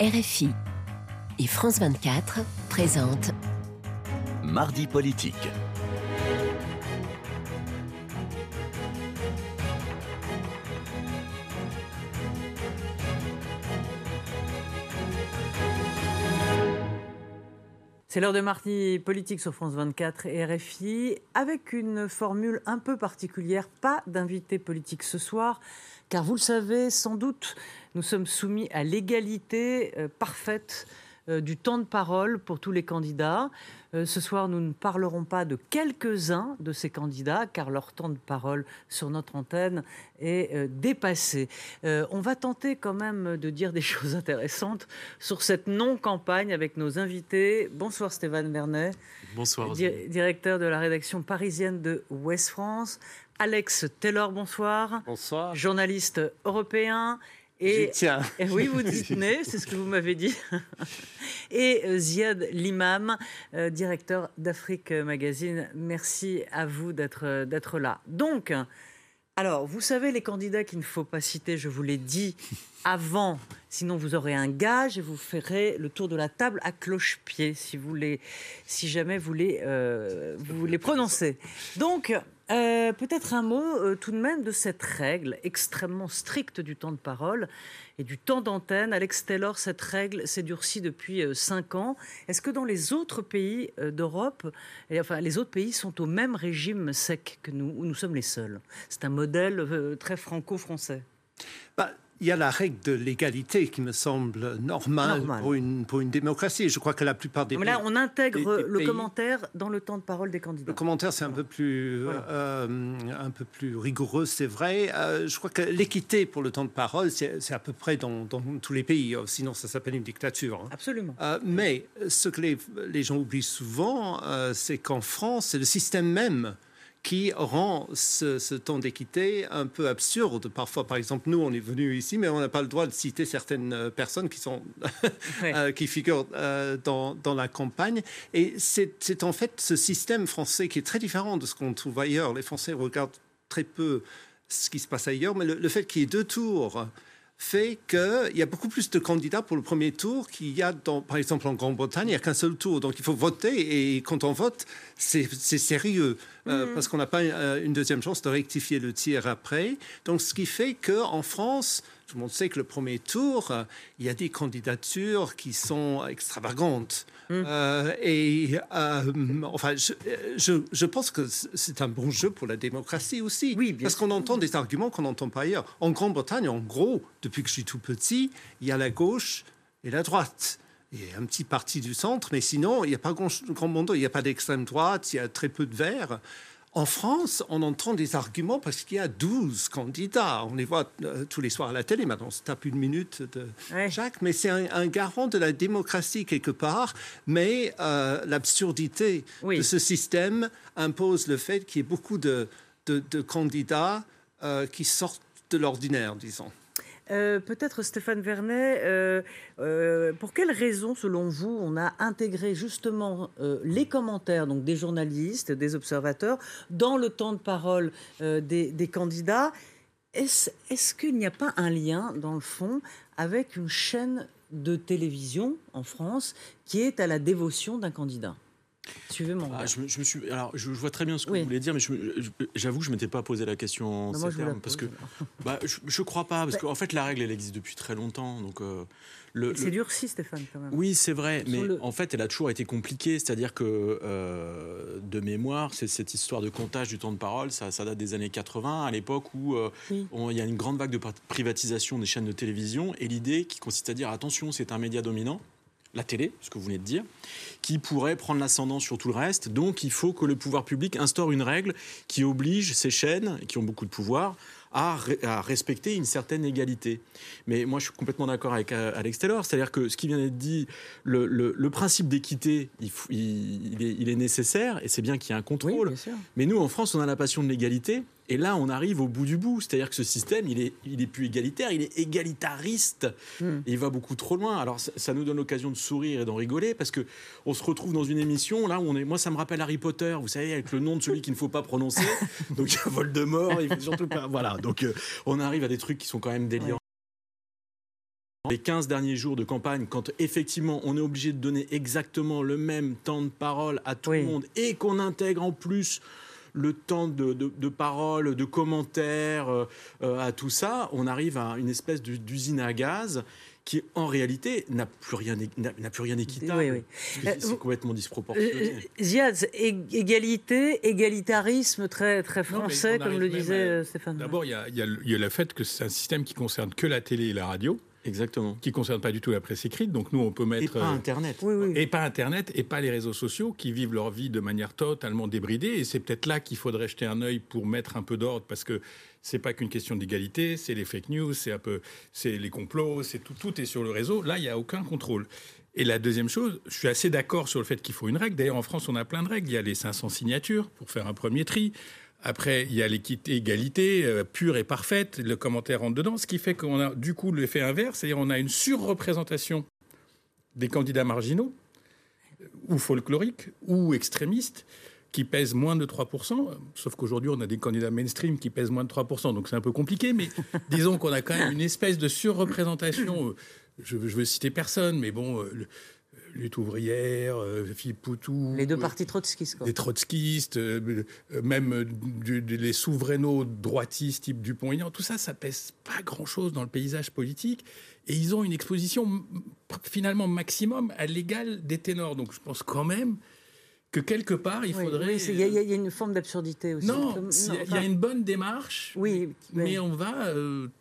RFI et France 24 présentent Mardi politique. C'est l'heure de Mardi politique sur France 24 et RFI, avec une formule un peu particulière, pas d'invité politique ce soir, car vous le savez sans doute, nous sommes soumis à l'égalité parfaite du temps de parole pour tous les candidats. Ce soir, nous ne parlerons pas de quelques-uns de ces candidats, car leur temps de parole sur notre antenne est dépassé. On va tenter quand même de dire des choses intéressantes sur cette non-campagne avec nos invités. Bonsoir Stéphane Vernet. Bonsoir. Directeur de la rédaction parisienne de Ouest France. Alex Taylor, bonsoir. Bonsoir. Journaliste européen. Et oui, vous y tenez, c'est ce que vous m'avez dit. Et Ziad Limam, directeur d'Afrique Magazine. Merci à vous d'être là. Donc, alors, vous savez, les candidats qu'il ne faut pas citer, je vous l'ai dit avant, sinon vous aurez un gage et vous ferez le tour de la table à cloche-pied, si jamais vous les prononcez. Donc, peut-être un mot tout de même de cette règle extrêmement stricte du temps de parole et du temps d'antenne. Alex Taylor, cette règle s'est durcie depuis 5 ans. Est-ce que dans les autres pays d'Europe, les autres pays sont au même régime sec que nous, ou nous sommes les seuls? C'est un modèle très franco-français. Il y a la règle de l'égalité qui me semble normale. Pour une démocratie. Je crois que la plupart des pays... Mais là, on intègre le pays, commentaire dans le temps de parole des candidats. Le commentaire, c'est un peu plus rigoureux, c'est vrai. Je crois que l'équité pour le temps de parole, c'est à peu près dans tous les pays. Sinon, ça s'appelle une dictature. Absolument. Mais ce que les gens oublient souvent, c'est qu'en France, c'est le système même qui rend ce temps d'équité un peu absurde. Parfois, par exemple, nous, on est venus ici, mais on n'a pas le droit de citer certaines personnes qui sont qui figurent dans la campagne. Et c'est en fait ce système français qui est très différent de ce qu'on trouve ailleurs. Les Français regardent très peu ce qui se passe ailleurs, mais le fait qu'il y ait 2 tours fait qu'il y a beaucoup plus de candidats pour le premier tour qu'il y a, par exemple, en Grande-Bretagne, il n'y a qu'un seul tour. Donc, il faut voter. Et quand on vote, c'est sérieux. Parce qu'on n'a pas une deuxième chance de rectifier le tir après. Donc, ce qui fait qu'en France, tout le monde sait que le premier tour, il y a des candidatures qui sont extravagantes. Enfin, je pense que c'est un bon jeu pour la démocratie aussi. Oui, parce qu'on entend des arguments qu'on n'entend pas ailleurs. En Grande-Bretagne, en gros, depuis que je suis tout petit, il y a la gauche et la droite. Il y a un petit parti du centre, mais sinon, il n'y a pas grand monde. Il n'y a pas d'extrême droite, il y a très peu de verts. En France, on entend des arguments parce qu'il y a 12 candidats. On les voit tous les soirs à la télé. Maintenant, on se tape 1 minute de chaque. Mais c'est un garant de la démocratie quelque part. Mais l'absurdité de ce système impose le fait qu'il y ait beaucoup de candidats qui sortent de l'ordinaire, disons. Peut-être Stéphane Vernet, pour quelles raisons, selon vous, on a intégré justement les commentaires donc des journalistes, des observateurs, dans le temps de parole des candidats? Est-ce qu'il n'y a pas un lien, dans le fond, avec une chaîne de télévision en France qui est à la dévotion d'un candidat? Suivez mon regard. Je vois très bien ce que vous voulez dire, mais j'avoue que je ne m'étais pas posé la question en ces termes. Parce que je ne crois pas, parce qu'en fait, la règle, elle existe depuis très longtemps. Donc, c'est durci, Stéphane, quand même. Oui, c'est vrai, mais en fait, elle a toujours été compliquée. C'est-à-dire que, de mémoire, cette histoire de comptage du temps de parole, ça date des années 80, à l'époque où il y a une grande vague de privatisation des chaînes de télévision, et l'idée qui consiste à dire, attention, c'est un média dominant, la télé, ce que vous venez de dire, qui pourrait prendre l'ascendant sur tout le reste. Donc, il faut que le pouvoir public instaure une règle qui oblige ces chaînes, qui ont beaucoup de pouvoir, à respecter une certaine égalité. Mais moi, je suis complètement d'accord avec Alex Taylor. C'est-à-dire que ce qui vient d'être dit, le principe d'équité, il est nécessaire, et c'est bien qu'il y ait un contrôle. Oui, bien sûr. Mais nous, en France, on a la passion de l'égalité. Et là, on arrive au bout du bout. C'est-à-dire que ce système, il est plus égalitaire, il est égalitariste. Et il va beaucoup trop loin. Alors, ça nous donne l'occasion de sourire et d'en rigoler, parce qu'on se retrouve dans une émission, là, où moi, ça me rappelle Harry Potter, vous savez, avec le nom de celui qu'il ne faut pas prononcer. Donc, il y a Voldemort, il ne faut surtout pas... Voilà, donc on arrive à des trucs qui sont quand même délirants. les 15 derniers jours de campagne, quand effectivement on est obligé de donner exactement le même temps de parole à tout le monde et qu'on intègre en plus le temps de parole, de commentaires à tout ça, on arrive à une espèce d'usine à gaz qui, en réalité, n'a plus rien d'équitable. C'est complètement disproportionné. Ziad, égalité, égalitarisme très, très français, comme le disait Stéphane. D'abord, il y a le fait que c'est un système qui concerne que la télé et la radio. Exactement. Qui ne concerne pas du tout la presse écrite. Donc nous, on peut mettre... Et pas Internet. Et pas Internet, et pas les réseaux sociaux qui vivent leur vie de manière totalement débridée. Et c'est peut-être là qu'il faudrait jeter un œil pour mettre un peu d'ordre, parce que c'est pas qu'une question d'égalité, c'est les fake news, c'est les complots, tout est sur le réseau. Là, il n'y a aucun contrôle. Et la deuxième chose, je suis assez d'accord sur le fait qu'il faut une règle. D'ailleurs, en France, on a plein de règles. Il y a les 500 signatures pour faire un premier tri. Après, il y a l'égalité pure et parfaite, le commentaire rentre dedans, ce qui fait qu'on a du coup l'effet inverse, c'est-à-dire on a une surreprésentation des candidats marginaux, ou folkloriques, ou extrémistes, qui pèsent moins de 3%, sauf qu'aujourd'hui on a des candidats mainstream qui pèsent moins de 3%, donc c'est un peu compliqué, mais disons qu'on a quand même une espèce de surreprésentation, je veux citer personne, mais bon... Lutte ouvrière, Philippe Poutou... Les deux partis trotskistes, quoi. Les trotskistes, même les souveraineaux droitistes type Dupont-Aignan, tout ça, ça pèse pas grand-chose dans le paysage politique. Et ils ont une exposition finalement maximum à l'égal des ténors. Donc je pense quand même que quelque part, il faudrait... Il y a une forme d'absurdité aussi. Il y a une bonne démarche, mais on va...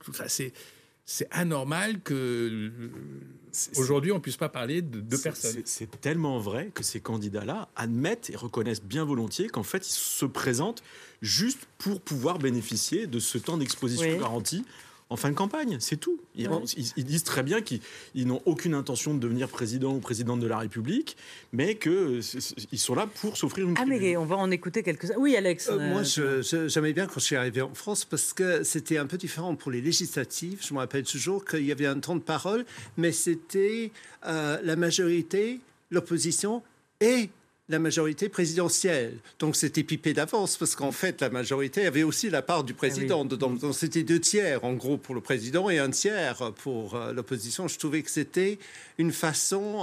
c'est anormal que... Aujourd'hui, on ne puisse pas parler de personnes. C'est tellement vrai que ces candidats-là admettent et reconnaissent bien volontiers qu'en fait, ils se présentent juste pour pouvoir bénéficier de ce temps d'exposition garanti en fin de campagne. C'est tout. Ils disent très bien qu'ils n'ont aucune intention de devenir président ou présidente de la République, mais qu'ils sont là pour s'offrir une tribune. Mais on va en écouter quelques-uns. Oui, Alex. Moi, j'aimais bien quand je suis arrivé en France, parce que c'était un peu différent pour les législatives. Je me rappelle toujours qu'il y avait un temps de parole, mais c'était la majorité, l'opposition et la majorité présidentielle. Donc c'était pipé d'avance, parce qu'en fait, la majorité avait aussi la part du président dedans. Donc c'était 2 tiers, en gros, pour le président et 1 tiers pour l'opposition. Je trouvais que c'était une façon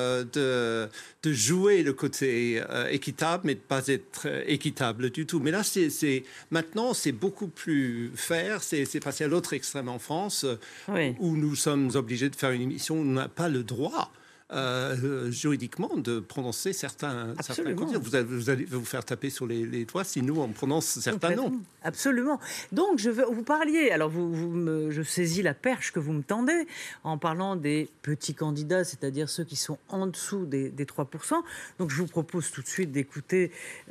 de jouer le côté équitable, mais de ne pas être équitable du tout. Mais là, maintenant, c'est beaucoup plus fair. C'est passé à l'autre extrême en France, où nous sommes obligés de faire une émission où on n'a pas le droit juridiquement de prononcer certains candidats. Vous allez vous faire taper sur les doigts si nous on prononce certains noms. Absolument. Donc vous parliez, alors je saisis la perche que vous me tendez en parlant des petits candidats, c'est-à-dire ceux qui sont en dessous des 3%. Donc je vous propose tout de suite d'écouter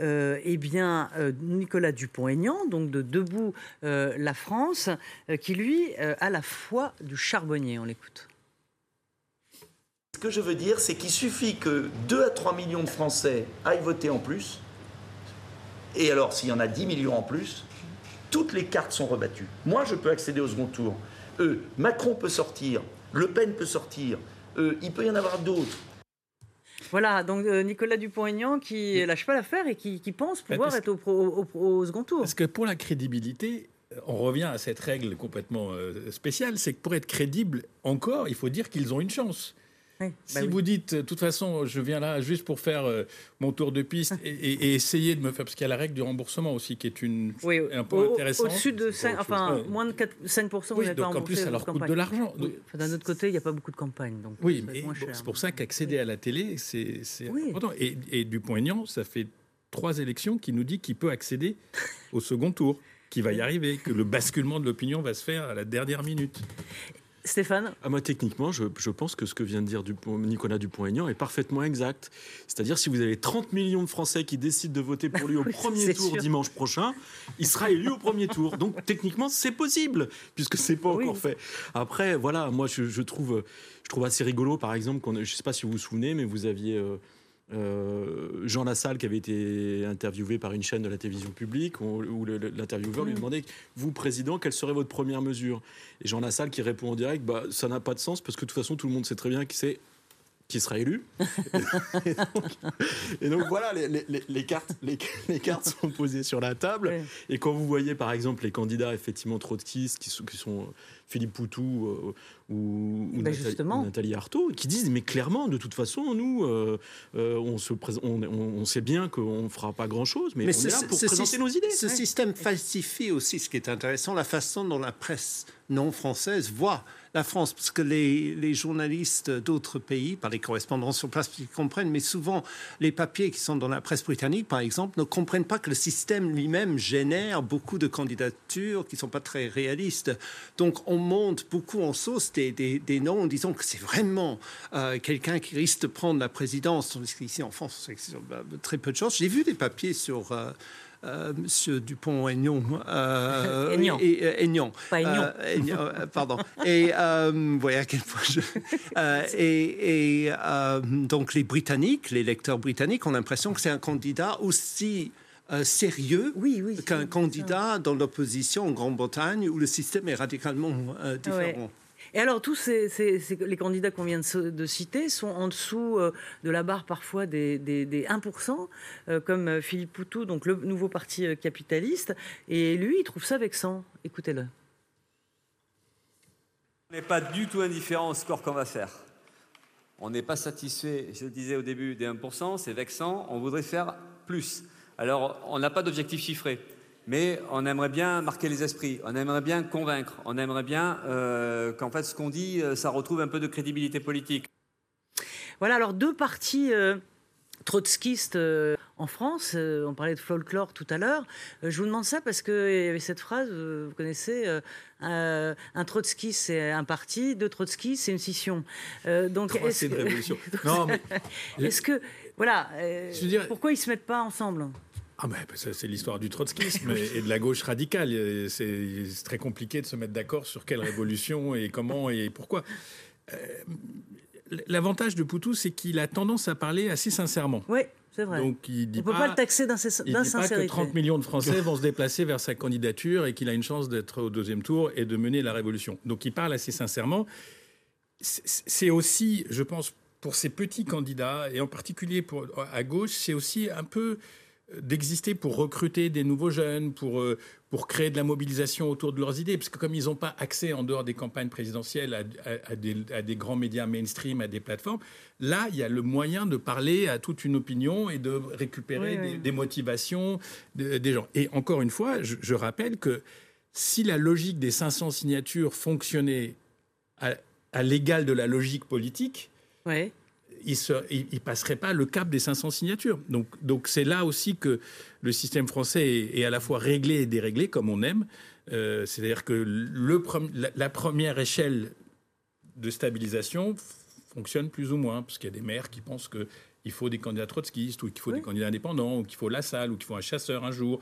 Nicolas Dupont-Aignan, donc de Debout la France, qui lui a la foi du charbonnier. On l'écoute. Ce que je veux dire, c'est qu'il suffit que 2 à 3 millions de Français aillent voter en plus. Et alors, s'il y en a 10 millions en plus, toutes les cartes sont rebattues. Moi, je peux accéder au second tour. Macron peut sortir. Le Pen peut sortir. Il peut y en avoir d'autres. Voilà, donc Nicolas Dupont-Aignan qui lâche pas l'affaire et qui pense pouvoir être au second tour. Parce que pour la crédibilité, on revient à cette règle complètement spéciale, c'est que pour être crédible encore, il faut dire qu'ils ont une chance. Si vous dites, de toute façon, je viens là juste pour faire mon tour de piste et essayer de me faire... Parce qu'il y a la règle du remboursement aussi, qui est un point intéressant. Au-dessus de 5%, moins de 5%, vous n'avez pas remboursé. Donc en plus, ça leur coûte de l'argent. D'un autre côté, il n'y a pas beaucoup de campagne. Donc mais c'est pour ça qu'accéder à la télé, c'est important. Et Dupont-Aignan, ça fait 3 élections qui nous dit qu'il peut accéder au second tour, qu'il va y arriver, que le basculement de l'opinion va se faire à la dernière minute. Stéphane ? Moi, techniquement, je pense que ce que vient de dire Nicolas Dupont-Aignan est parfaitement exact. C'est-à-dire, si vous avez 30 millions de Français qui décident de voter pour lui au premier tour dimanche prochain, il sera élu au premier tour. Donc, techniquement, c'est possible, puisque c'est pas encore fait. Après, voilà, moi, je trouve assez rigolo, par exemple, je ne sais pas si vous vous souvenez, mais vous aviez... Jean Lassalle qui avait été interviewé par une chaîne de la télévision publique où l'intervieweur lui demandait « Vous, président, quelle serait votre première mesure ?» Et Jean Lassalle qui répond en direct « Ça n'a pas de sens parce que de toute façon tout le monde sait très bien qui sera élu. » et donc voilà, les cartes sont posées sur la table. Et quand vous voyez par exemple les candidats effectivement trotskistes qui sont Philippe Poutou ou justement. Nathalie Arthaud, qui disent mais clairement, de toute façon, nous, on sait bien qu'on ne fera pas grand-chose, mais on est là pour présenter nos idées. Ce système falsifie aussi, ce qui est intéressant, la façon dont la presse non française voit la France, parce que les journalistes d'autres pays, par les correspondants sur place, ils comprennent, mais souvent les papiers qui sont dans la presse britannique, par exemple, ne comprennent pas que le système lui-même génère beaucoup de candidatures qui ne sont pas très réalistes. Donc on monte beaucoup en sauce des noms en disant que c'est vraiment quelqu'un qui risque de prendre la présidence. Tandis qu'ici en France, c'est très peu de choses. J'ai vu des papiers sur... Monsieur Dupont-Aignan. Aignan. Pas Aignan. Pardon. Et vous voyez à quel point donc les Britanniques, les lecteurs britanniques ont l'impression que c'est un candidat aussi sérieux qu'un candidat dans l'opposition en Grande-Bretagne où le système est radicalement différent. Ouais. Et alors, tous les candidats qu'on vient de citer sont en dessous de la barre parfois des 1%, comme Philippe Poutou, donc le nouveau parti capitaliste. Et lui, il trouve ça vexant. Écoutez-le. On n'est pas du tout indifférent au score qu'on va faire. On n'est pas satisfait, je le disais au début, des 1%, c'est vexant, on voudrait faire plus. Alors, on n'a pas d'objectif chiffré. Mais on aimerait bien marquer les esprits, on aimerait bien convaincre, on aimerait bien qu'en fait ce qu'on dit, ça retrouve un peu de crédibilité politique. Voilà, alors deux partis trotskistes en France, on parlait de folklore tout à l'heure. Je vous demande ça parce qu'il y avait cette phrase, vous connaissez, un trotskiste c'est un parti, deux trotskistes c'est une scission. Donc c'est une révolution. Non, mais... Est-ce que, voilà, pourquoi ils ne se mettent pas ensemble ? Ah ben, ça, c'est l'histoire du trotskisme et de la gauche radicale. C'est très compliqué de se mettre d'accord sur quelle révolution et comment et pourquoi. L'avantage de Poutou, c'est qu'il a tendance à parler assez sincèrement. Oui, c'est vrai. Donc, il dit on ne peut pas le taxer d'insincérité. Il ne dit pas que 30 millions de Français vont se déplacer vers sa candidature et qu'il a une chance d'être au deuxième tour et de mener la révolution. Donc il parle assez sincèrement. C'est aussi, je pense, pour ces petits candidats, et en particulier à gauche, c'est aussi un peu... d'exister pour recruter des nouveaux jeunes, pour créer de la mobilisation autour de leurs idées. Parce que comme ils n'ont pas accès, en dehors des campagnes présidentielles, à des grands médias mainstream, à des plateformes, là, il y a le moyen de parler à toute une opinion et de récupérer des motivations des gens. Et encore une fois, je rappelle que si la logique des 500 signatures fonctionnait à l'égal de la logique politique... Ouais. Il ne passerait pas le cap des 500 signatures. Donc c'est là aussi que le système français est à la fois réglé et déréglé, comme on aime. C'est-à-dire que la première échelle de stabilisation fonctionne plus ou moins, parce qu'il y a des maires qui pensent qu'il faut des candidats trotskistes, ou qu'il faut des candidats indépendants, ou qu'il faut Lassalle, ou qu'il faut un chasseur un jour.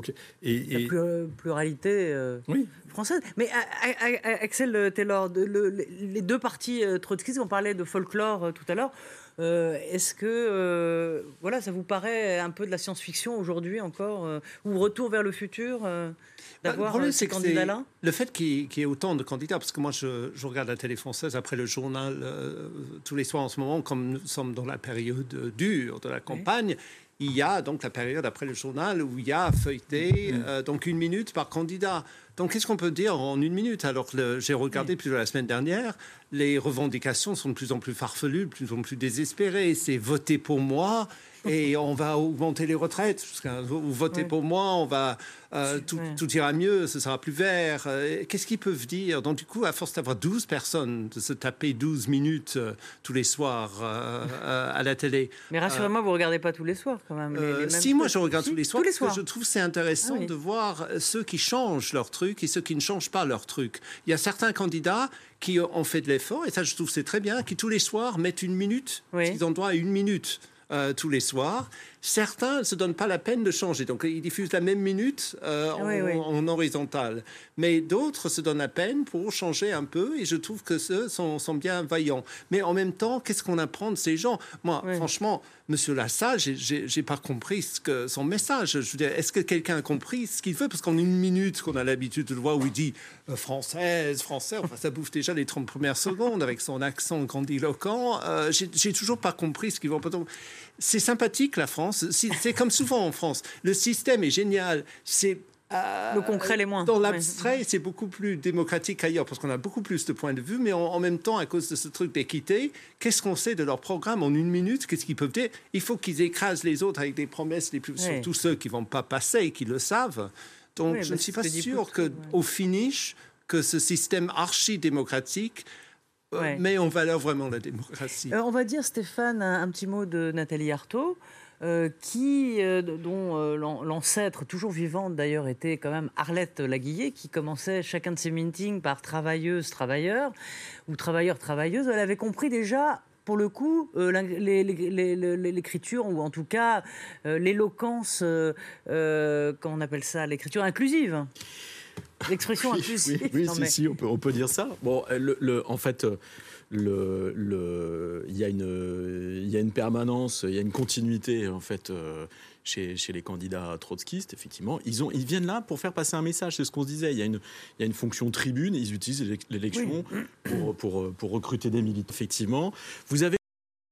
La pluralité française. Mais Axel Taylor, les deux partis trotskistes, on parlait de folklore tout à l'heure, est-ce que ça vous paraît un peu de la science-fiction aujourd'hui encore, ou retour vers le futur d'avoir ces candidats-là ? Le fait qu'il y ait autant de candidats, parce que moi je regarde la télé française après le journal tous les soirs en ce moment, comme nous sommes dans la période dure de la campagne. Il y a donc la période après le journal où il y a feuilleté donc 1 minute par candidat. Donc qu'est-ce qu'on peut dire en 1 minute ? Alors j'ai regardé plus de la semaine dernière, les revendications sont de plus en plus farfelues, de plus en plus désespérées. C'est voter pour moi et on va augmenter les retraites. Vous votez pour moi, on va tout ira mieux, ce sera plus vert. Qu'est-ce qu'ils peuvent dire ? Donc du coup, à force d'avoir 12 personnes, de se taper 12 minutes tous les soirs à la télé. Mais rassurez-moi, vous ne regardez pas tous les soirs quand même. Moi je regarde tous les soirs, parce que je trouve que c'est intéressant de voir ceux qui changent leur truc et ceux qui ne changent pas leur truc. Il y a certains candidats qui ont fait de l'effort, et ça je trouve c'est très bien, qui tous les soirs mettent 1 minute, parce qu'ils ont droit à 1 minute. Tous les soirs. Certains ne se donnent pas la peine de changer. Donc, ils diffusent la même minute en horizontal. Mais d'autres se donnent la peine pour changer un peu. Et je trouve que ceux sont bien vaillants. Mais en même temps, qu'est-ce qu'on apprend de ces gens ? Moi, franchement, Monsieur Lassalle, j'ai pas compris son message. Je veux dire, est-ce que quelqu'un a compris ce qu'il veut ? Parce qu'en 1 minute, qu'on a l'habitude de le voir où il dit française, français, enfin, ça bouffe déjà les 30 premières secondes avec son accent grandiloquent. J'ai toujours pas compris ce qu'il veut. C'est sympathique, la France. C'est comme souvent en France. Le système est génial. C'est Le concret, les moins. Dans l'abstrait, c'est beaucoup plus démocratique qu'ailleurs, parce qu'on a beaucoup plus de points de vue, mais en même temps, à cause de ce truc d'équité, qu'est-ce qu'on sait de leur programme en une minute? Qu'est-ce qu'ils peuvent dire? Il faut qu'ils écrasent les autres avec des promesses, surtout ceux qui ne vont pas passer, qui le savent. Donc, je ne suis pas sûr qu'au finish, que ce système archi-démocratique met en valeur vraiment la démocratie. On va dire, Stéphane, un petit mot de Nathalie Arthaud. Dont l'ancêtre, toujours vivante d'ailleurs, était quand même Arlette Laguillet, qui commençait chacun de ses meetings par travailleuse, travailleur, ou travailleur, travailleuse. Elle avait compris déjà, pour le coup, l'écriture, ou en tout cas l'éloquence, comment on appelle ça, l'écriture inclusive. L'expression inclusive. Oui, si, on peut dire ça. Bon, en fait... il y a une permanence, il y a une continuité en fait chez les candidats trotskistes. Effectivement, ils viennent là pour faire passer un message. C'est ce qu'on se disait. Il y a une fonction tribune. Ils utilisent l'élection pour recruter des militants. Effectivement, vous avez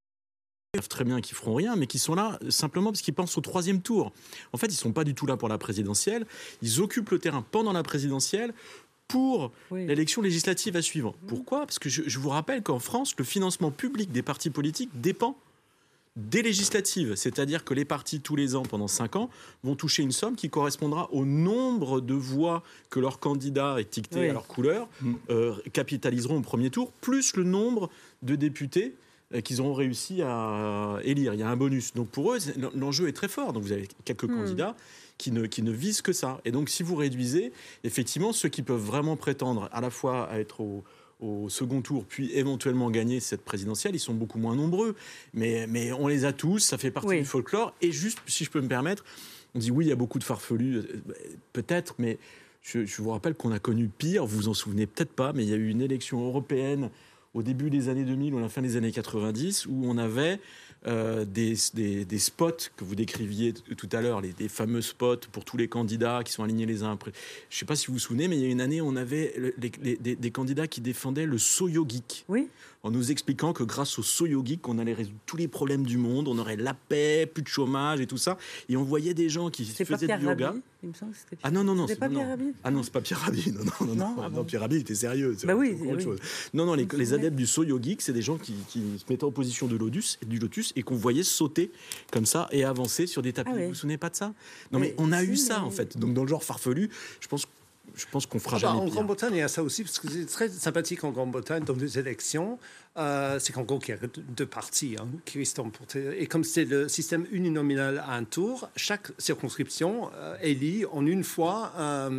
très bien qu'ils feront rien, mais qui sont là simplement parce qu'ils pensent au troisième tour. En fait, ils sont pas du tout là pour la présidentielle. Ils occupent le terrain pendant la présidentielle pour l'élection législative à suivre. Pourquoi ? Parce que je vous rappelle qu'en France, le financement public des partis politiques dépend des législatives. C'est-à-dire que les partis, tous les ans, pendant 5 ans, vont toucher une somme qui correspondra au nombre de voix que leurs candidats étiquetés à leur couleur capitaliseront au premier tour, plus le nombre de députés qu'ils auront réussi à élire. Il y a un bonus. Donc pour eux, l'enjeu est très fort. Donc vous avez quelques candidats qui ne visent que ça. Et donc si vous réduisez, effectivement, ceux qui peuvent vraiment prétendre à la fois à être au second tour, puis éventuellement gagner cette présidentielle, ils sont beaucoup moins nombreux. Mais on les a tous, ça fait partie du folklore. Et juste, si je peux me permettre, on dit oui, il y a beaucoup de farfelus, peut-être, mais je vous rappelle qu'on a connu pire, vous vous en souvenez peut-être pas, mais il y a eu une élection européenne au début des années 2000 ou à la fin des années 90, où on avait des spots que vous décriviez tout à l'heure, des fameux spots pour tous les candidats qui sont alignés les uns après. Je ne sais pas si vous vous souvenez, mais il y a une année, on avait des candidats qui défendaient le Soyogeek. Oui. En nous expliquant que grâce au Soyogeek, on allait résoudre tous les problèmes du monde, on aurait la paix, plus de chômage et tout ça. Et on voyait des gens qui faisaient du yoga. Rabhi, il me semble que c'était... Ah non. C'était pas Pierre Rabhi ? Ah non, c'est pas Pierre Rabhi. Non, Pierre Rabhi était sérieux. C'est autre chose. Non, les adeptes du Soyogeek, c'est des gens qui se mettaient en position du lotus et qu'on voyait sauter comme ça et avancer sur des tapis. Vous vous souvenez pas de ça ? Non, mais on a eu ça en fait. Donc dans le genre farfelu, je pense qu'on fera jamais pire. En Grande-Bretagne, il y a ça aussi, parce que c'est très sympathique en Grande-Bretagne, dans les élections, c'est qu'en gros, il y a deux partis qui sont portés. Et comme c'est le système uninominal à un tour, chaque circonscription élit en une fois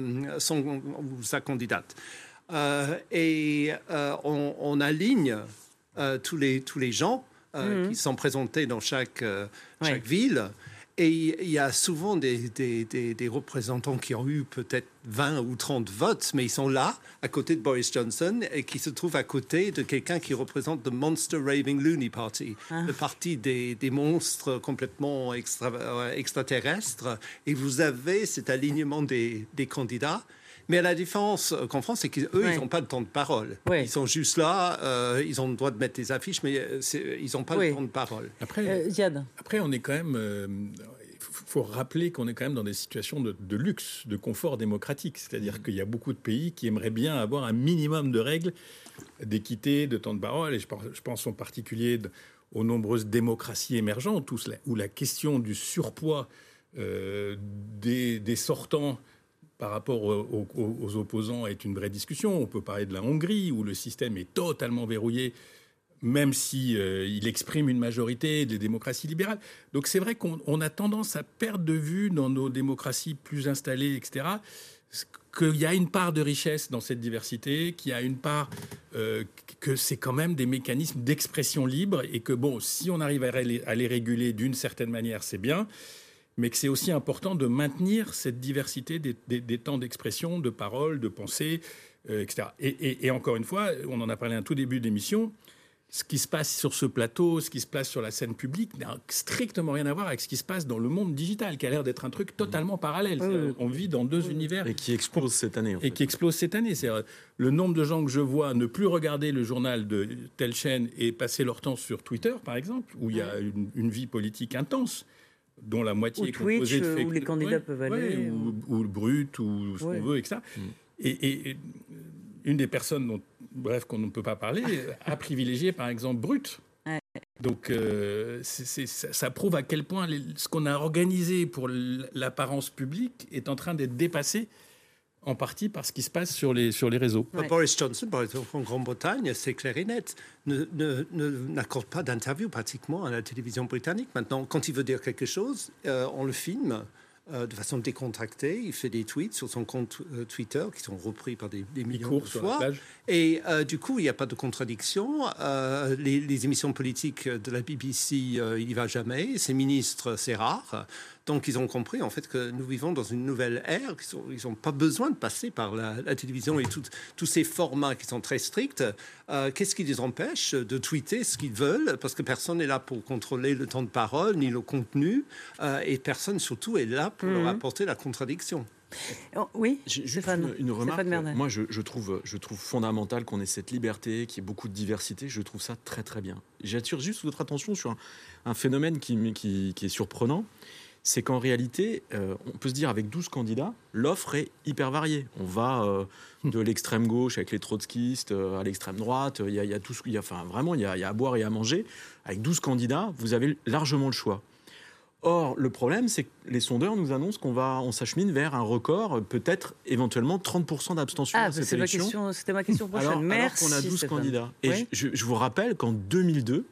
sa candidate. On aligne tous les gens qui sont présentés dans chaque ville. Et il y a souvent des représentants qui ont eu peut-être 20 ou 30 votes, mais ils sont là, à côté de Boris Johnson, et qui se trouvent à côté de quelqu'un qui représente le Monster Raving Loony Party, le parti des monstres complètement extraterrestres. Et vous avez cet alignement des candidats. Mais la différence qu'en France, c'est qu'eux, ils n'ont pas de temps de parole. Ils sont juste là, ils ont le droit de mettre des affiches, mais ils n'ont pas le temps de parole. Après, on est quand même... Il faut rappeler qu'on est quand même dans des situations de luxe, de confort démocratique. C'est-à-dire qu'il y a beaucoup de pays qui aimeraient bien avoir un minimum de règles d'équité, de temps de parole. Et je pense en particulier aux nombreuses démocraties émergentes, où la question du surpoids des sortants par rapport aux opposants est une vraie discussion. On peut parler de la Hongrie, où le système est totalement verrouillé, même si il exprime une majorité des démocraties libérales. Donc c'est vrai qu'on a tendance à perdre de vue dans nos démocraties plus installées, etc., qu'il y a une part de richesse dans cette diversité, qu'il y a une part que c'est quand même des mécanismes d'expression libre, et que bon, si on arrive à les réguler d'une certaine manière, c'est bien, mais que c'est aussi important de maintenir cette diversité des temps d'expression, de parole, de pensée, etc. Et encore une fois, on en a parlé un tout début d'émission, ce qui se passe sur ce plateau, ce qui se passe sur la scène publique n'a strictement rien à voir avec ce qui se passe dans le monde digital, qui a l'air d'être un truc totalement parallèle. On vit dans deux univers. Et qui explose cette année. Et qui explose cette année. C'est le nombre de gens que je vois ne plus regarder le journal de telle chaîne et passer leur temps sur Twitter, par exemple, où il y a une vie politique intense. dont la moitié est Twitch, composée de fake où les candidats peuvent aller. ou le brut, ou ce qu'on veut, etc. Et une des personnes qu'on ne peut pas parler a privilégié, par exemple, brut. Donc, ça prouve à quel point ce qu'on a organisé pour l'apparence publique est en train d'être dépassé en partie par ce qui se passe sur les réseaux. Boris Johnson, par exemple, en Grande-Bretagne, c'est clair et net, n'accorde pas d'interview pratiquement à la télévision britannique. Maintenant, quand il veut dire quelque chose, on le filme de façon décontractée. Il fait des tweets sur son compte Twitter qui sont repris par des millions de fois. Et du coup, il n'y a pas de contradiction. Les émissions politiques de la BBC, il n'y va jamais. Ses ministres, c'est rare. Donc, ils ont compris, en fait, que nous vivons dans une nouvelle ère. Ils n'ont pas besoin de passer par la télévision et tous ces formats qui sont très stricts. Qu'est-ce qui les empêche de tweeter ce qu'ils veulent? Parce que personne n'est là pour contrôler le temps de parole, ni le contenu. Et personne, surtout, est là pour leur apporter la contradiction. Oui, une remarque. Moi, je trouve fondamental qu'on ait cette liberté, qu'il y ait beaucoup de diversité. Je trouve ça très, très bien. J'attire juste votre attention sur un phénomène qui est surprenant. C'est qu'en réalité, on peut se dire avec 12 candidats, l'offre est hyper variée. On va de l'extrême gauche avec les trotskistes à l'extrême droite. Il y a à boire et à manger. Avec 12 candidats, vous avez largement le choix. Or, le problème, c'est que les sondeurs nous annoncent on s'achemine vers un record, peut-être éventuellement 30% d'abstention à cette élection. C'était ma question prochaine. Merci. Alors qu'on a 12 Stéphane. Candidats. Et je vous rappelle qu'en 2002,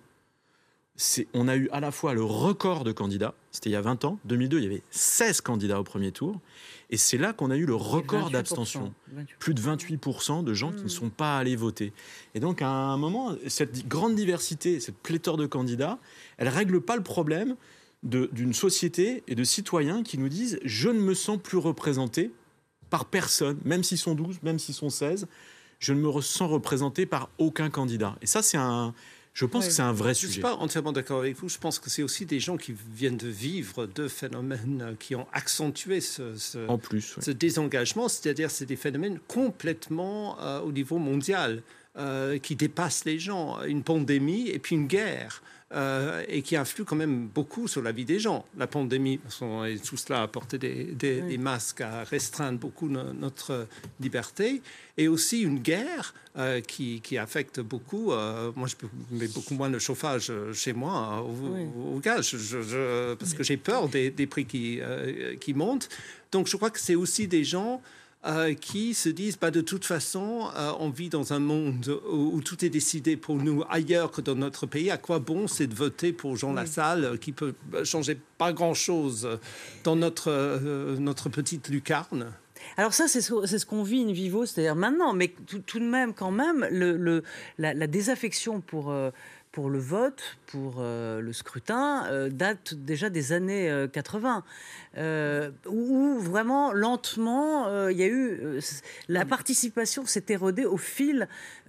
on a eu à la fois le record de candidats, c'était il y a 20 ans, 2002, il y avait 16 candidats au premier tour, et c'est là qu'on a eu le record d'abstention. Plus de 28% de gens qui ne sont pas allés voter. Et donc, à un moment, cette grande diversité, cette pléthore de candidats, elle ne règle pas le problème d'une société et de citoyens qui nous disent « je ne me sens plus représenté par personne, même s'ils sont 12, même s'ils sont 16, je ne me sens représenté par aucun candidat ». Et ça, je pense que c'est un vrai sujet. Je ne suis pas entièrement d'accord avec vous. Je pense que c'est aussi des gens qui viennent de vivre deux phénomènes qui ont accentué ce désengagement. C'est-à-dire c'est des phénomènes complètement au niveau mondial qui dépassent les gens. Une pandémie et puis une guerre. Et qui influe quand même beaucoup sur la vie des gens. La pandémie, tout cela a apporté des masques à restreindre beaucoup notre liberté, et aussi une guerre qui affecte beaucoup. Moi, je mets beaucoup moins de chauffage chez moi au gaz, parce que j'ai peur des prix qui montent. Donc, je crois que c'est aussi des gens qui se disent de toute façon, on vit dans un monde où tout est décidé pour nous ailleurs que dans notre pays. À quoi bon c'est de voter pour Jean Lassalle qui peut changer pas grand-chose dans notre petite lucarne? Alors ça, c'est ce qu'on vit in vivo, c'est-à-dire maintenant, mais tout de même, quand même, la désaffection pour le vote, pour le scrutin, date déjà des années 80, où vraiment, lentement, il y a eu... la participation s'est érodée au fil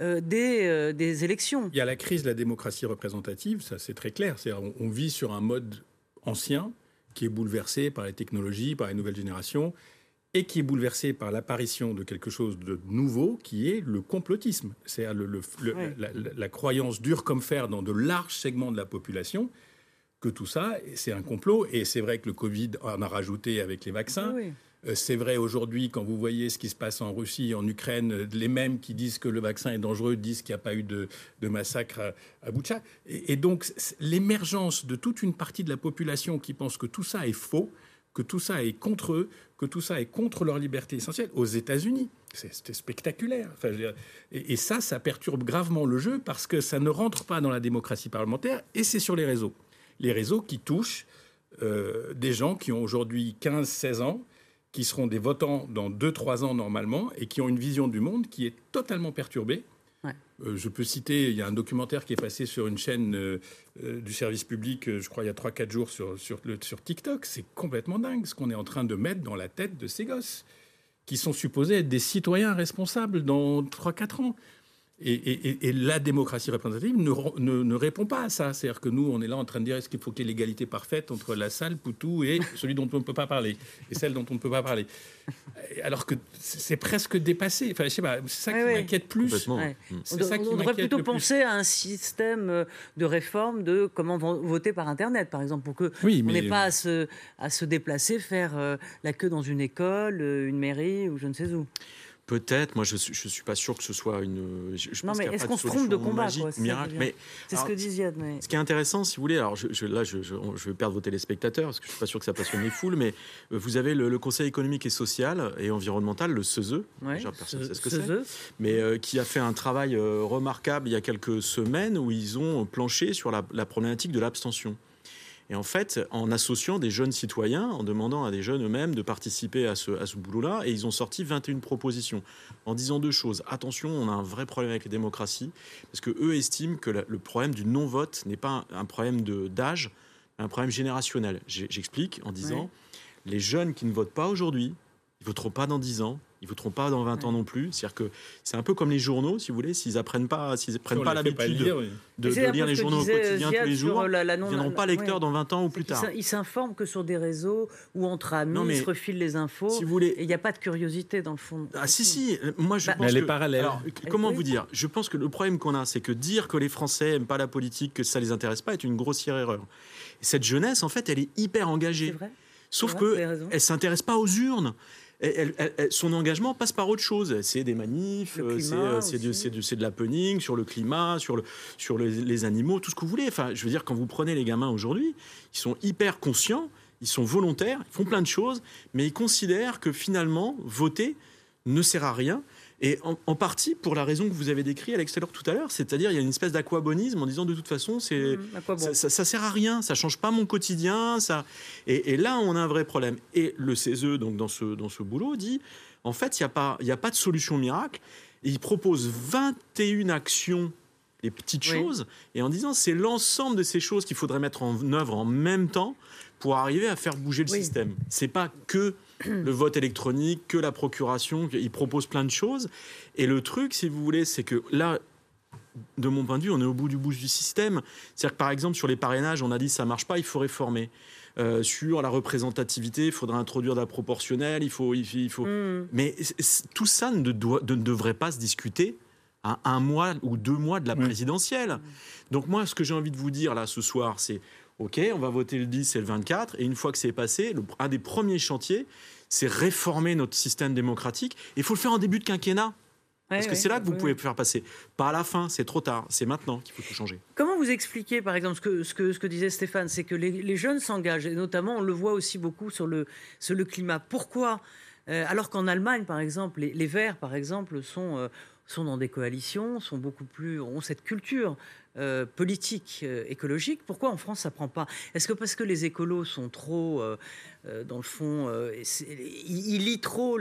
des élections. Il y a la crise de la démocratie représentative, ça c'est très clair. C'est-à-dire, on vit sur un mode ancien qui est bouleversé par les technologies, par les nouvelles générations, et qui est bouleversé par l'apparition de quelque chose de nouveau, qui est le complotisme. C'est-à-dire la croyance dure comme fer dans de larges segments de la population que tout ça, c'est un complot. Et c'est vrai que le Covid en a rajouté avec les vaccins. Oui. C'est vrai aujourd'hui, quand vous voyez ce qui se passe en Russie, en Ukraine, les mêmes qui disent que le vaccin est dangereux disent qu'il n'y a pas eu de massacre à Boutcha. Et donc, l'émergence de toute une partie de la population qui pense que tout ça est faux, que tout ça est contre eux, que tout ça est contre leur liberté essentielle, aux États-Unis. C'était spectaculaire. Enfin, et ça perturbe gravement le jeu parce que ça ne rentre pas dans la démocratie parlementaire, et c'est sur les réseaux. Les réseaux qui touchent des gens qui ont aujourd'hui 15-16 ans, qui seront des votants dans 2-3 ans normalement, et qui ont une vision du monde qui est totalement perturbée. Ouais. Je peux citer, il y a un documentaire qui est passé sur une chaîne du service public, je crois il y a 3-4 jours sur TikTok. C'est complètement dingue ce qu'on est en train de mettre dans la tête de ces gosses, qui sont supposés être des citoyens responsables dans 3-4 ans. Et la démocratie représentative ne répond pas à ça. C'est-à-dire que nous, on est là en train de dire est-ce qu'il faut qu'il y ait l'égalité parfaite entre la salle, Poutou, et celui dont on ne peut pas parler, et celle dont on ne peut pas parler. Alors que c'est presque dépassé. Enfin, je sais pas, c'est ça qui m'inquiète plus. Ouais. C'est ça qui on devrait plutôt le plus. penser à un système de réforme de comment voter par Internet, par exemple, pour que on n'ait pas à se déplacer, faire la queue dans une école, une mairie ou je ne sais où. Peut-être, moi je suis pas sûr que ce soit une. Je non, pense mais qu'il y a est-ce pas qu'on se trompe de combat, magique, quoi, miracle. Mais c'est ce que dit Ziad. Mais... Ce qui est intéressant, si vous voulez, alors je vais perdre vos téléspectateurs parce que je suis pas sûr que ça passionne les foules, mais vous avez le Conseil économique et social et environnemental, le CESE, déjà personne ne sait ce que c'est, mais qui a fait un travail remarquable il y a quelques semaines où ils ont planché sur la problématique de l'abstention. Et en fait, en associant des jeunes citoyens, en demandant à des jeunes eux-mêmes de participer à ce boulot-là, et ils ont sorti 21 propositions en disant deux choses. Attention, on a un vrai problème avec les démocraties, parce qu'eux estiment que le problème du non-vote n'est pas un problème d'âge, mais un problème générationnel. J'explique en disant, les jeunes qui ne votent pas aujourd'hui, ils ne voteront pas dans 10 ans, ils ne voteront pas dans 20 ans non plus. C'est-à-dire que c'est un peu comme les journaux, si vous voulez, s'ils ne prennent pas l'habitude de lire les journaux au quotidien tous les jours, ils ne viendront pas lecteurs dans 20 ans ou plus tard. Ils s'informent que sur des réseaux où entre amis, ils se refilent les infos, si vous voulez... et il n'y a pas de curiosité dans le fond. Ah si, moi je pense elle est parallèle. Alors, comment vous dire ? Je pense que le problème qu'on a, c'est que dire que les Français n'aiment pas la politique, que ça ne les intéresse pas, est une grossière erreur. Et cette jeunesse, en fait, elle est hyper engagée. C'est vrai. Sauf qu'elle ne s'intéresse pas aux urnes. Son engagement passe par autre chose. C'est des manifs, c'est de l'happening sur le climat, sur les animaux, tout ce que vous voulez. Enfin, je veux dire, quand vous prenez les gamins aujourd'hui, ils sont hyper conscients, ils sont volontaires, ils font plein de choses, mais ils considèrent que finalement, voter ne sert à rien. Et en partie pour la raison que vous avez décrite, Alex Taylor, tout à l'heure, c'est-à-dire il y a une espèce d'aquabonisme en disant de toute façon ça sert à rien, ça change pas mon quotidien, et là on a un vrai problème. Et le CESE donc dans ce boulot dit en fait il y a pas de solution miracle. Et il propose 21 actions, les petites choses, et en disant c'est l'ensemble de ces choses qu'il faudrait mettre en œuvre en même temps pour arriver à faire bouger le système. C'est pas que le vote électronique, que la procuration, il propose plein de choses. Et le truc, si vous voulez, c'est que là, de mon point de vue, on est au bout du système. C'est-à-dire que, par exemple, sur les parrainages, on a dit ça marche pas, il faut réformer. Sur la représentativité, il faudra introduire de la proportionnelle, il faut... Mais tout ça ne devrait pas se discuter à 1 mois ou 2 mois de la présidentielle. Donc moi, ce que j'ai envie de vous dire là ce soir, c'est OK, on va voter le 10 et le 24, et une fois que c'est passé, un des premiers chantiers, c'est réformer notre système démocratique. Et il faut le faire en début de quinquennat. Parce que c'est là que vous pouvez faire passer. Pas à la fin, c'est trop tard. C'est maintenant qu'il faut tout changer. Comment vous expliquez, par exemple, ce que disait Stéphane, c'est que les jeunes s'engagent, et notamment, on le voit aussi beaucoup sur le climat. Pourquoi alors qu'en Allemagne, par exemple, les Verts, par exemple, sont dans des coalitions, ont cette culture politique, écologique. Pourquoi en France ça prend pas ? Est-ce que parce que les écolos sont trop, dans le fond, ils lient trop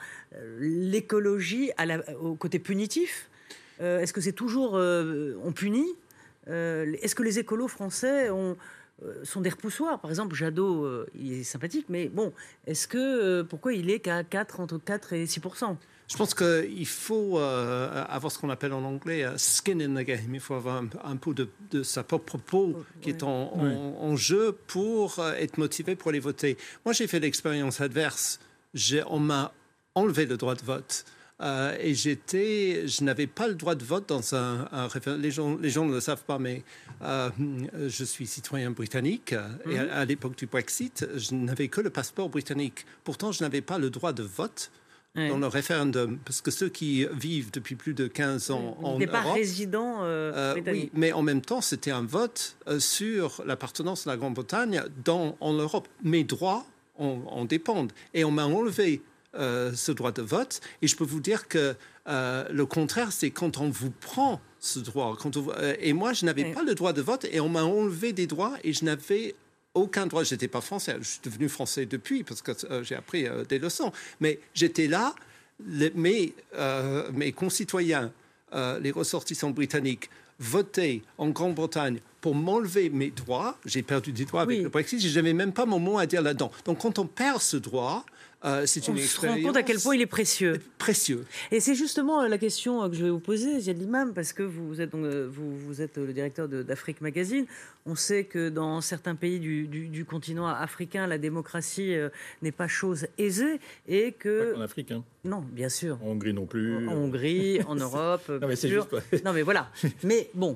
l'écologie au côté punitif ? Est-ce que c'est toujours on punit ? Est-ce que les écolos français sont des repoussoirs ? Par exemple, Jadot, il est sympathique, mais bon, pourquoi il est qu'à entre 4 et 6%? Je pense qu'il faut avoir ce qu'on appelle en anglais skin in the game. Il faut avoir un peu de sa propre peau qui est en jeu pour être motivé pour aller voter. Moi, j'ai fait l'expérience adverse. On m'a enlevé le droit de vote. Et je n'avais pas le droit de vote dans un référendum. Les gens ne le savent pas, mais je suis citoyen britannique. Et à l'époque du Brexit, je n'avais que le passeport britannique. Pourtant, je n'avais pas le droit de vote dans le référendum, parce que ceux qui vivent depuis plus de 15 ans en Europe... Vous n'êtes pas résident britannique. Oui, mais en même temps, c'était un vote sur l'appartenance de la Grande-Bretagne en Europe. Mes droits en dépendent. Et on m'a enlevé ce droit de vote. Et je peux vous dire que le contraire, c'est quand on vous prend ce droit. Et moi, je n'avais pas le droit de vote et on m'a enlevé des droits et je n'avais aucun droit. Je n'étais pas français. Je suis devenu français depuis parce que j'ai appris des leçons. Mais j'étais là. Mes concitoyens, les ressortissants britanniques, votaient en Grande-Bretagne pour m'enlever mes droits. J'ai perdu des droits avec le Brexit. Je n'avais même pas mon mot à dire là-dedans. Donc, quand on perd ce droit, C'est une On se rend expérience compte à quel point il est précieux. Précieux. Et c'est justement la question que je vais vous poser, Ziad Limam, parce que vous êtes le directeur d'Afrique Magazine. On sait que dans certains pays du continent africain, la démocratie n'est pas chose aisée et que... Pas qu'en Afrique, hein. Non, bien sûr. En Hongrie non plus. En Hongrie, en Europe, non, mais c'est sûr. juste... Non, mais voilà. Mais bon...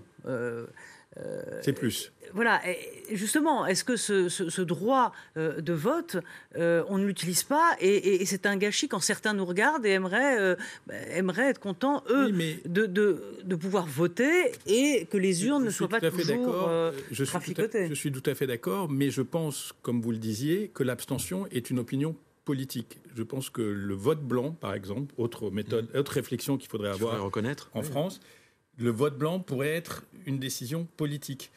c'est plus. Voilà, et justement, est-ce que ce droit de vote, on ne l'utilise pas et c'est un gâchis quand certains nous regardent et aimeraient être contents, eux, oui, de pouvoir voter et que les urnes ne soient pas toujours traficotées. Je suis tout à fait d'accord, mais je pense, comme vous le disiez, que l'abstention est une opinion politique. Je pense que le vote blanc, par exemple, autre méthode, autre réflexion qu'il faudrait avoir reconnaître en France, le vote blanc pourrait être une décision politique.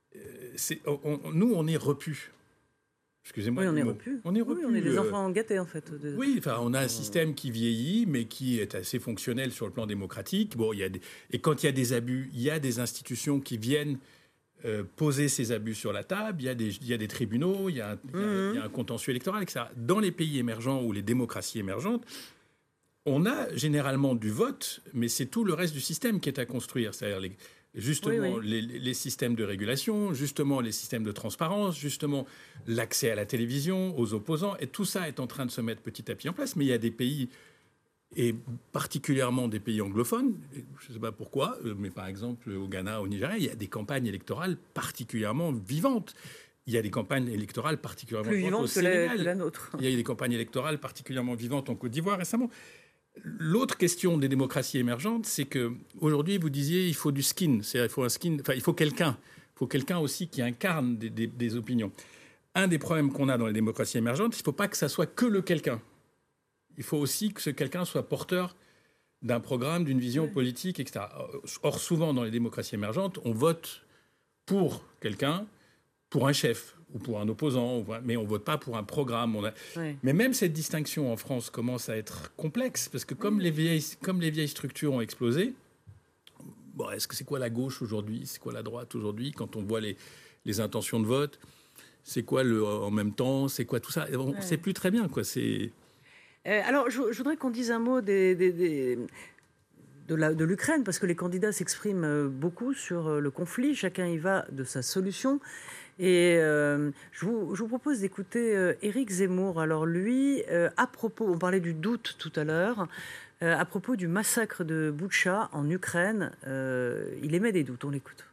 Nous, on est repus. Excusez-moi. Oui, on est repus. On est repus. Oui, on est des enfants gâtés, en fait. Oui, enfin, on a un système qui vieillit, mais qui est assez fonctionnel sur le plan démocratique. Bon, et quand il y a des abus, il y a des institutions qui viennent poser ces abus sur la table. Il y a des tribunaux, il y a un contentieux électoral, etc. Dans les pays émergents ou les démocraties émergentes, on a généralement du vote, mais c'est tout le reste du système qui est à construire. C'est-à-dire justement les systèmes de régulation, justement les systèmes de transparence, justement l'accès à la télévision, aux opposants. Et tout ça est en train de se mettre petit à petit en place. Mais il y a des pays, et particulièrement des pays anglophones, je ne sais pas pourquoi, mais par exemple au Ghana, au Nigeria, il y a des campagnes électorales particulièrement vivantes. Il y a des campagnes électorales particulièrement vivantes au Sénégal. Que la nôtre. Il y a eu des campagnes électorales particulièrement vivantes en Côte d'Ivoire récemment. L'autre question des démocraties émergentes, c'est qu'aujourd'hui, vous disiez, il faut du skin. C'est-à-dire, il faut quelqu'un aussi qui incarne des opinions. Un des problèmes qu'on a dans les démocraties émergentes, il ne faut pas que ça soit que le quelqu'un. Il faut aussi que ce quelqu'un soit porteur d'un programme, d'une vision politique, etc. Or, souvent, dans les démocraties émergentes, on vote pour quelqu'un, pour un chef ou pour un opposant, mais on ne vote pas pour un programme. Mais même cette distinction en France commence à être complexe, parce que comme les vieilles structures ont explosé, bon, est-ce que c'est quoi la gauche aujourd'hui? C'est quoi la droite aujourd'hui? Quand on voit les intentions de vote, c'est quoi le en même temps? C'est quoi tout ça? On ne sait plus très bien, quoi. Alors, je voudrais qu'on dise un mot de l'Ukraine, parce que les candidats s'expriment beaucoup sur le conflit. Chacun y va de sa solution. Et je vous propose d'écouter Éric Zemmour. Alors lui, à propos, on parlait du doute tout à l'heure, à propos du massacre de Boutcha en Ukraine, il émet des doutes. On l'écoute.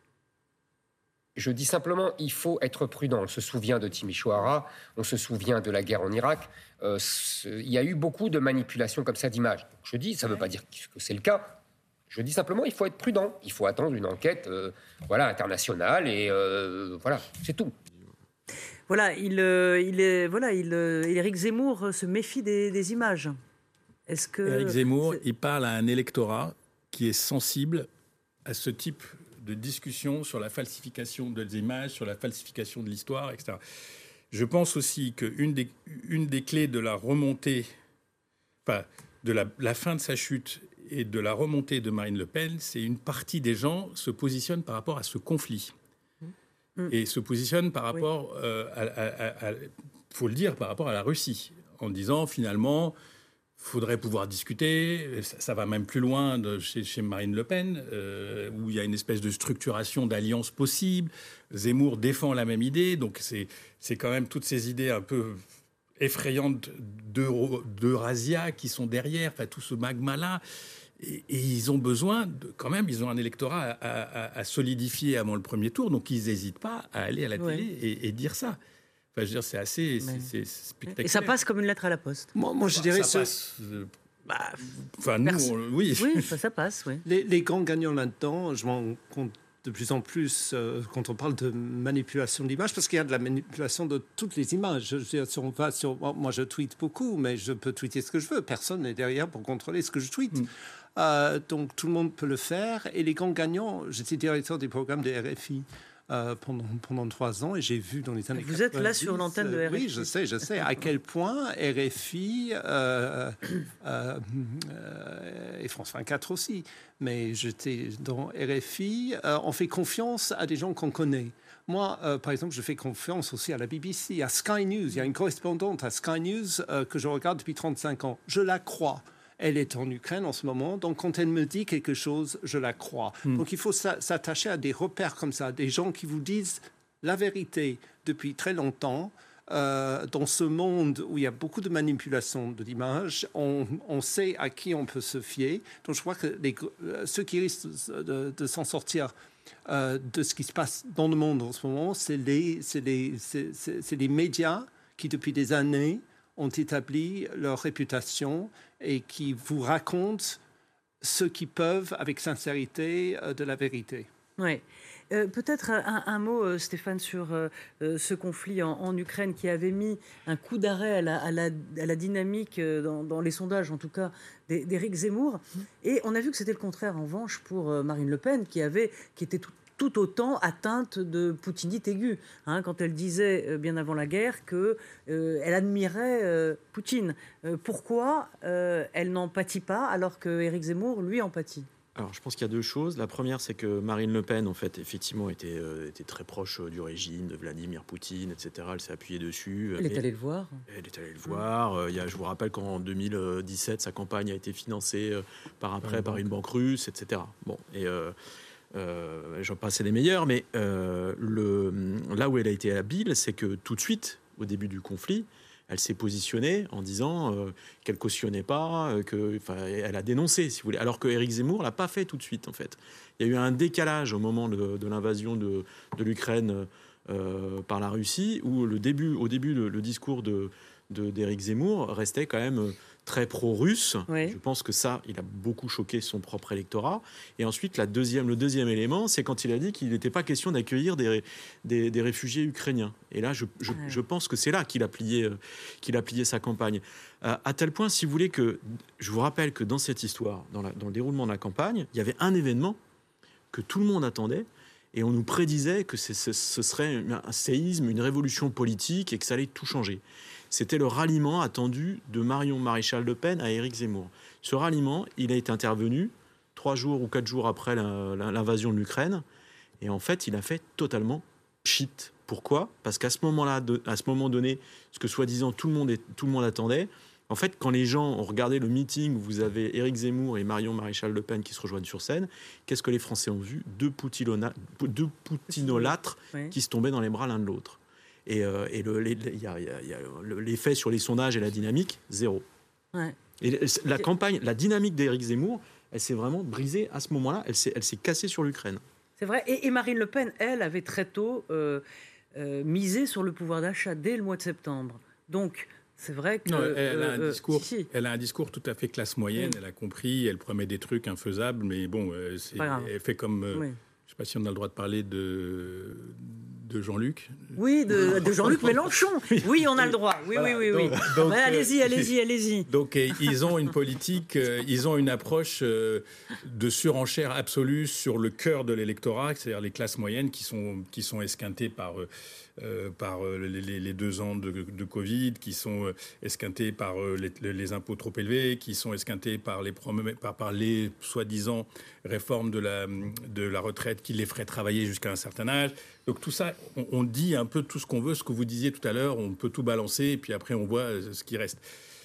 Je dis simplement, il faut être prudent. On se souvient de Timișoara, on se souvient de la guerre en Irak. Il y a eu beaucoup de manipulations comme ça d'images. Je dis, ça ne veut pas dire que c'est le cas. Je dis simplement, il faut être prudent. Il faut attendre une enquête internationale et voilà, c'est tout. Voilà, Éric Zemmour se méfie des images. Est-ce que Éric Zemmour, il parle à un électorat qui est sensible à ce type de discussion sur la falsification des images, sur la falsification de l'histoire, etc. Je pense aussi qu'une des clés de la remontée, enfin, de la fin de sa chute et de la remontée de Marine Le Pen, c'est une partie des gens se positionnent par rapport à ce conflit. Et se positionnent par rapport, faut le dire, par rapport à la Russie, en disant finalement, faudrait pouvoir discuter. Ça va même plus loin chez Marine Le Pen, où il y a une espèce de structuration d'alliance possible. Zemmour défend la même idée, donc c'est quand même toutes ces idées un peu effrayantes d'Eurasia qui sont derrière, enfin tout ce magma-là. Et ils ont besoin, quand même, ils ont un électorat à solidifier avant le premier tour, donc ils n'hésitent pas à aller à la télé et dire ça. Enfin, je veux dire, c'est assez c'est spectaculaire. Et ça passe comme une lettre à la poste. Moi je dirais ça passe. Enfin, nous, oui. Oui, ça passe, oui. Les grands gagnants là-dedans, je m'en compte de plus en plus quand on parle de manipulation d'image, parce qu'il y a de la manipulation de toutes les images. Je veux dire, si on va moi, je tweete beaucoup, mais je peux tweeter ce que je veux. Personne n'est derrière pour contrôler ce que je tweete. Donc, tout le monde peut le faire. Et les grands gagnants, j'étais directeur des programmes de RFI pendant 3 ans et j'ai vu dans les années 90... Vous êtes là sur l'antenne de RFI. Oui, je sais à quel point RFI et France 24 aussi, mais j'étais dans RFI, on fait confiance à des gens qu'on connaît. Moi, par exemple, je fais confiance aussi à la BBC, à Sky News. Il y a une correspondante à Sky News que je regarde depuis 35 ans. Je la crois. Elle est en Ukraine en ce moment, donc quand elle me dit quelque chose, je la crois. Donc il faut s'attacher à des repères comme ça, des gens qui vous disent la vérité depuis très longtemps. Dans ce monde où il y a beaucoup de manipulation de l'image, on sait à qui on peut se fier. Donc je crois que ceux qui risquent de s'en sortir de ce qui se passe dans le monde en ce moment, c'est les médias qui, depuis des années, ont établi leur réputation et qui vous racontent ce qu'ils peuvent, avec sincérité, de la vérité. Oui. Peut-être un mot, Stéphane, sur ce conflit en Ukraine qui avait mis un coup d'arrêt à la dynamique, dans les sondages en tout cas, d'Éric Zemmour. Et on a vu que c'était le contraire, en revanche, pour Marine Le Pen, qui était tout autant atteinte de poutinite aiguë, quand elle disait, bien avant la guerre, qu'elle admirait Poutine. Pourquoi elle n'en pâtit pas, alors qu'Éric Zemmour, lui, en pâtit ? Alors, je pense qu'il y a 2 choses. La première, c'est que Marine Le Pen, en fait, effectivement, était très proche du régime, de Vladimir Poutine, etc. Elle s'est appuyée dessus. Elle est allée le voir. Elle est allée le voir. Je vous rappelle qu'en 2017, sa campagne a été financée par une banque russe, etc. Bon, et j'en passais les meilleurs, mais là où elle a été habile, c'est que tout de suite, au début du conflit, elle s'est positionnée en disant qu'elle cautionnait pas, elle a dénoncé, si vous voulez. Alors que Éric Zemmour l'a pas fait tout de suite, en fait. Il y a eu un décalage au moment de l'invasion de l'Ukraine par la Russie, où au début, le discours d'Éric Zemmour restait quand même très pro-russe. Oui. Je pense que ça, il a beaucoup choqué son propre électorat. Et ensuite, le deuxième élément, c'est quand il a dit qu'il n'était pas question d'accueillir des réfugiés ukrainiens. Et là, je pense que c'est là qu'il a plié sa campagne. À tel point, si vous voulez, que je vous rappelle que dans cette histoire, dans le déroulement de la campagne, il y avait un événement que tout le monde attendait. Et on nous prédisait que ce serait un séisme, une révolution politique et que ça allait tout changer. C'était le ralliement attendu de Marion Maréchal Le Pen à Éric Zemmour. Ce ralliement, il a été intervenu 3 jours ou 4 jours après l'invasion de l'Ukraine. Et en fait, il a fait totalement pchit. Pourquoi ? Parce qu'à ce moment-là, à ce moment donné, ce que soi-disant tout le monde attendait, en fait, quand les gens ont regardé le meeting où vous avez Éric Zemmour et Marion Maréchal Le Pen qui se rejoignent sur scène, qu'est-ce que les Français ont vu ? 2 poutinolâtres qui se tombaient dans les bras l'un de l'autre. Et l'effet sur les sondages et la dynamique, 0. Ouais. Et la dynamique d'Éric Zemmour, elle s'est vraiment brisée à ce moment-là. Elle s'est cassée sur l'Ukraine. C'est vrai. Et Marine Le Pen, elle, avait très tôt misé sur le pouvoir d'achat dès le mois de septembre. Donc, c'est vrai que... Non, elle a un discours tout à fait classe moyenne. Oui. Elle a compris, elle promet des trucs infaisables, mais bon, elle fait comme... Oui. Je ne sais pas si on a le droit de parler de Jean-Luc. Oui, de Jean-Luc Mélenchon. Oui, on a le droit. Oui, voilà. Oui. Donc, allez-y. Donc, ils ont une politique, ils ont une approche de surenchère absolue sur le cœur de l'électorat, c'est-à-dire les classes moyennes qui sont esquintées par les 2 ans de Covid, qui sont esquintées par les impôts trop élevés, qui sont esquintées par les soi-disant réformes de la retraite qui les feraient travailler jusqu'à un certain âge. Donc tout ça, on dit un peu tout ce qu'on veut, ce que vous disiez tout à l'heure, on peut tout balancer et puis après on voit ce qui reste.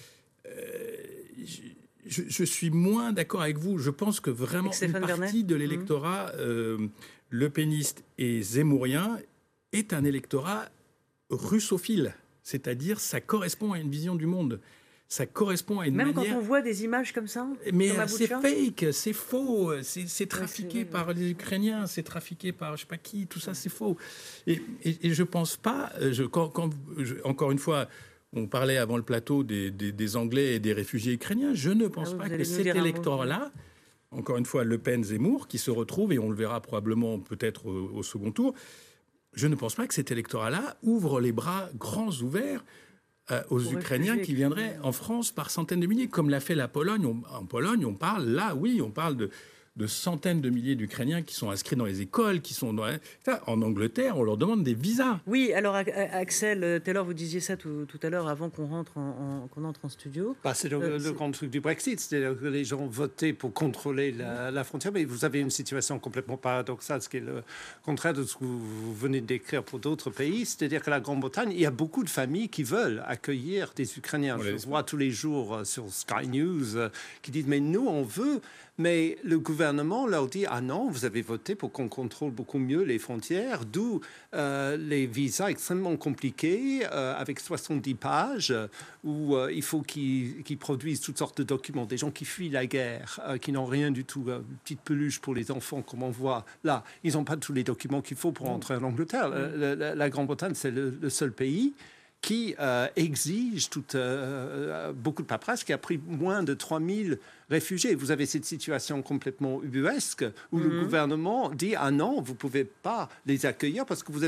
Je suis moins d'accord avec vous. Je pense que vraiment une partie de l'électorat lepéniste et zemmourien est un électorat russophile, c'est-à-dire ça correspond à une vision du monde. Ça correspond à une manière... Même quand on voit des images comme ça. Mais c'est fake, c'est faux, c'est trafiqué par les Ukrainiens, c'est trafiqué par je sais pas qui, tout ça c'est faux. Et je pense pas, encore une fois, on parlait avant le plateau des Anglais et des réfugiés ukrainiens, je ne pense pas que cet électorat-là, encore une fois Le Pen-Zemmour, qui se retrouve, et on le verra probablement peut-être au second tour, je ne pense pas que cet électorat-là ouvre les bras grands ouverts aux Ukrainiens qui viendraient en France par centaines de milliers, comme l'a fait la Pologne. En Pologne, on parle de centaines de milliers d'Ukrainiens qui sont inscrits dans les écoles, qui sont en Angleterre, on leur demande des visas. Oui, alors Axel Taylor, vous disiez ça tout à l'heure avant qu'on entre en studio. C'est le grand truc du Brexit, c'est-à-dire que les gens votaient pour contrôler la frontière, mais vous avez une situation complètement paradoxale, ce qui est le contraire de ce que vous venez de décrire pour d'autres pays, c'est-à-dire que la Grande-Bretagne, il y a beaucoup de familles qui veulent accueillir des Ukrainiens. Je vois tous les jours sur Sky News qui disent « mais nous, on veut ». Mais le gouvernement leur dit « ah non, vous avez voté pour qu'on contrôle beaucoup mieux les frontières », d'où les visas extrêmement compliqués, avec 70 pages, où il faut qu'ils produisent toutes sortes de documents. Des gens qui fuient la guerre, qui n'ont rien du tout, une petite peluche pour les enfants, comme on voit là. Ils n'ont pas tous les documents qu'il faut pour entrer en Angleterre. La Grande-Bretagne, c'est le seul pays qui exige beaucoup de paperasse, qui a pris moins de 3000 réfugiés. Vous avez cette situation complètement ubuesque où le gouvernement dit « ah non, vous ne pouvez pas les accueillir parce que vous avez